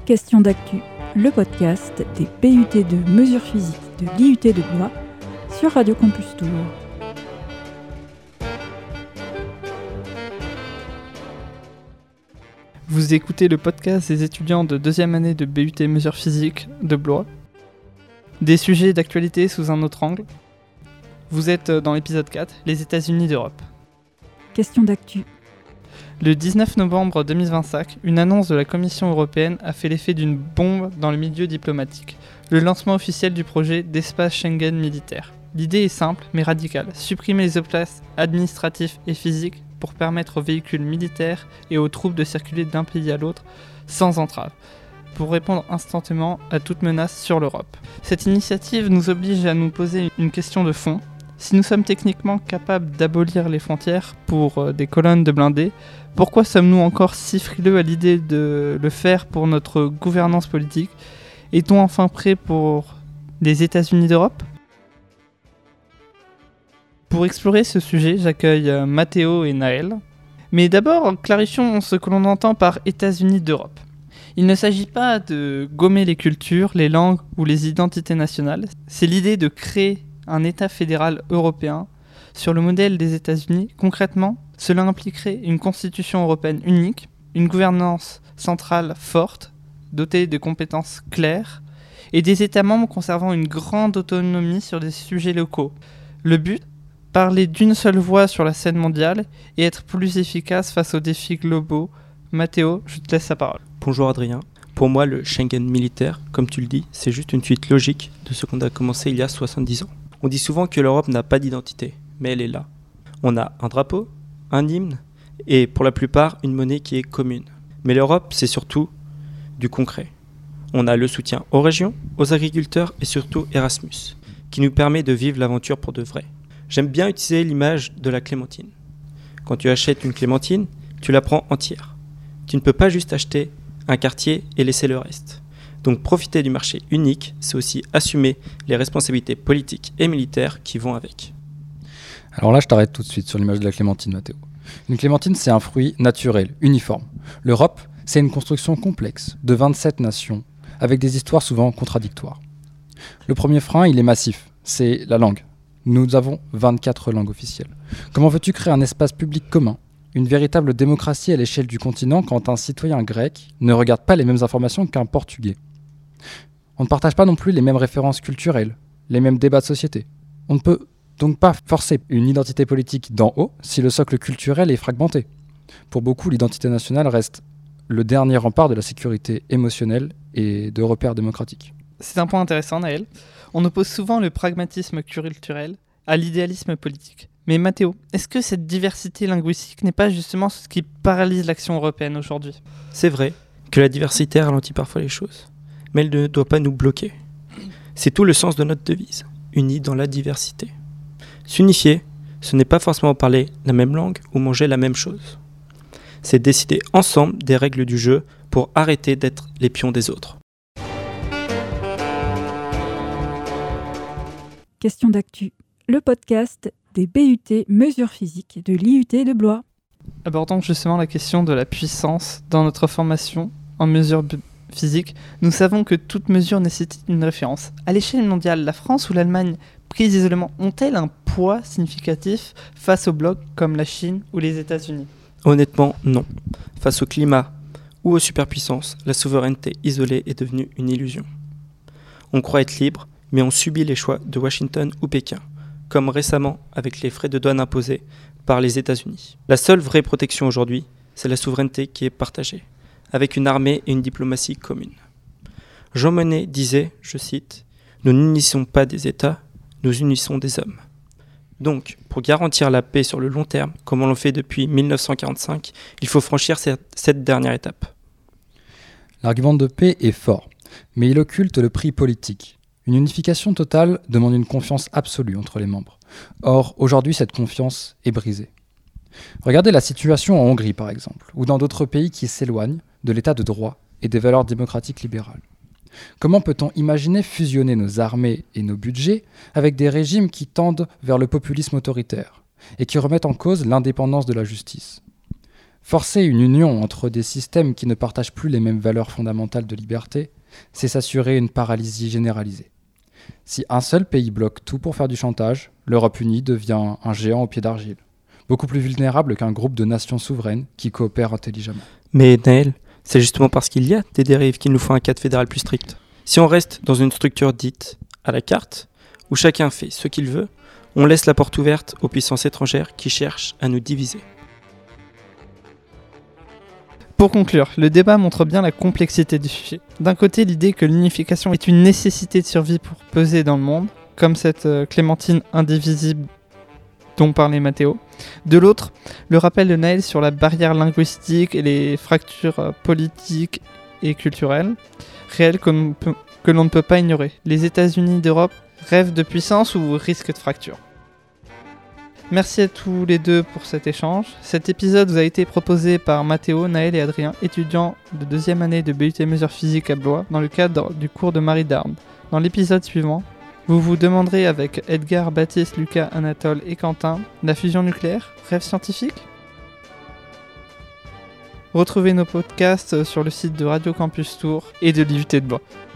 Question d'actu, le podcast des PUT de mesures physiques de l'IUT de Blois sur Radio Campus Tours. Vous écoutez le podcast des étudiants de deuxième année de BUT mesures physiques de Blois. Des sujets d'actualité sous un autre angle. Vous êtes dans l'épisode 4, les États-Unis d'Europe. Question d'actu. Le 19 novembre 2025, une annonce de la Commission européenne a fait l'effet d'une bombe dans le milieu diplomatique. Le lancement officiel du projet d'espace Schengen militaire. L'idée est simple mais radicale. Supprimer les obstacles administratifs et physiques pour permettre aux véhicules militaires et aux troupes de circuler d'un pays à l'autre sans entrave, pour répondre instantanément à toute menace sur l'Europe. Cette initiative nous oblige à nous poser une question de fond. Si nous sommes techniquement capables d'abolir les frontières pour des colonnes de blindés, pourquoi sommes-nous encore si frileux à l'idée de le faire pour notre gouvernance politique ? Est-on enfin prêt pour les États-Unis d'Europe ? Pour explorer ce sujet, j'accueille Mathéo et Naël. Mais d'abord, clarifions ce que l'on entend par États-Unis d'Europe. Il ne s'agit pas de gommer les cultures, les langues ou les identités nationales. C'est l'idée de créer un État fédéral européen sur le modèle des États-Unis. Concrètement, cela impliquerait une constitution européenne unique, une gouvernance centrale forte, dotée de compétences claires, et des États membres conservant une grande autonomie sur des sujets locaux. Le but ? Parler d'une seule voix sur la scène mondiale et être plus efficace face aux défis globaux. Mathéo, je te laisse la parole. Bonjour Adrien. Pour moi, le Schengen militaire, comme tu le dis, c'est juste une suite logique de ce qu'on a commencé il y a 70 ans. On dit souvent que l'Europe n'a pas d'identité, mais elle est là. On a un drapeau, un hymne et pour la plupart une monnaie qui est commune. Mais l'Europe, c'est surtout du concret. On a le soutien aux régions, aux agriculteurs et surtout Erasmus, qui nous permet de vivre l'aventure pour de vrai. J'aime bien utiliser l'image de la clémentine. Quand tu achètes une clémentine, tu la prends entière. Tu ne peux pas juste acheter un quartier et laisser le reste. Donc profiter du marché unique, c'est aussi assumer les responsabilités politiques et militaires qui vont avec. Alors là, je t'arrête tout de suite sur l'image de la clémentine, Mathéo. Une clémentine, c'est un fruit naturel, uniforme. L'Europe, c'est une construction complexe de 27 nations, avec des histoires souvent contradictoires. Le premier frein, il est massif, c'est la langue. Nous avons 24 langues officielles. Comment veux-tu créer un espace public commun, une véritable démocratie à l'échelle du continent quand un citoyen grec ne regarde pas les mêmes informations qu'un portugais ? On ne partage pas non plus les mêmes références culturelles, les mêmes débats de société. On ne peut donc pas forcer une identité politique d'en haut si le socle culturel est fragmenté. Pour beaucoup, l'identité nationale reste le dernier rempart de la sécurité émotionnelle et de repères démocratiques. C'est un point intéressant, Naël. On oppose souvent le pragmatisme culturel à l'idéalisme politique. Mais Mathéo, est-ce que cette diversité linguistique n'est pas justement ce qui paralyse l'action européenne aujourd'hui ? C'est vrai que la diversité ralentit parfois les choses, mais elle ne doit pas nous bloquer. C'est tout le sens de notre devise, unis dans la diversité. S'unifier, ce n'est pas forcément parler la même langue ou manger la même chose. C'est décider ensemble des règles du jeu pour arrêter d'être les pions des autres. Question d'actu, le podcast des BUT mesures physiques de l'IUT de Blois. Abordons justement la question de la puissance dans notre formation en mesures physiques. Nous savons que toute mesure nécessite une référence. À l'échelle mondiale, la France ou l'Allemagne, prises isolément, ont-elles un poids significatif face aux blocs comme la Chine ou les États-Unis ? Honnêtement, non. Face au climat ou aux superpuissances, la souveraineté isolée est devenue une illusion. On croit être libre, mais on subit les choix de Washington ou Pékin, comme récemment avec les frais de douane imposés par les États-Unis. La seule vraie protection aujourd'hui, c'est la souveraineté qui est partagée, avec une armée et une diplomatie commune. Jean Monnet disait, je cite, « Nous n'unissons pas des États, nous unissons des hommes ». Donc, pour garantir la paix sur le long terme, comme on l'a fait depuis 1945, il faut franchir cette dernière étape. L'argument de paix est fort, mais il occulte le prix politique. Une unification totale demande une confiance absolue entre les membres. Or, aujourd'hui, cette confiance est brisée. Regardez la situation en Hongrie, par exemple, ou dans d'autres pays qui s'éloignent de l'état de droit et des valeurs démocratiques libérales. Comment peut-on imaginer fusionner nos armées et nos budgets avec des régimes qui tendent vers le populisme autoritaire et qui remettent en cause l'indépendance de la justice ? Forcer une union entre des systèmes qui ne partagent plus les mêmes valeurs fondamentales de liberté, c'est s'assurer une paralysie généralisée. Si un seul pays bloque tout pour faire du chantage, l'Europe unie devient un géant au pied d'argile, beaucoup plus vulnérable qu'un groupe de nations souveraines qui coopèrent intelligemment. Mais Naël, c'est justement parce qu'il y a des dérives qu'il nous faut un cadre fédéral plus strict. Si on reste dans une structure dite à la carte, où chacun fait ce qu'il veut, on laisse la porte ouverte aux puissances étrangères qui cherchent à nous diviser. Pour conclure, le débat montre bien la complexité du sujet. D'un côté, l'idée que l'unification est une nécessité de survie pour peser dans le monde, comme cette clémentine indivisible dont parlait Mathéo. De l'autre, le rappel de Naël sur la barrière linguistique et les fractures politiques et culturelles, réelles que l'on ne peut pas ignorer. Les États-Unis d'Europe rêvent de puissance ou risquent de fracture. Merci à tous les deux pour cet échange. Cet épisode vous a été proposé par Mathéo, Naël et Adrien, étudiants de 2e année de BUT Mesures Physiques à Blois, dans le cadre du cours de Marie Darne. Dans l'épisode suivant, vous vous demanderez avec Edgar, Baptiste, Lucas, Anatole et Quentin, la fusion nucléaire, rêve scientifique ? Retrouvez nos podcasts sur le site de Radio Campus Tours et de l'IUT de Blois.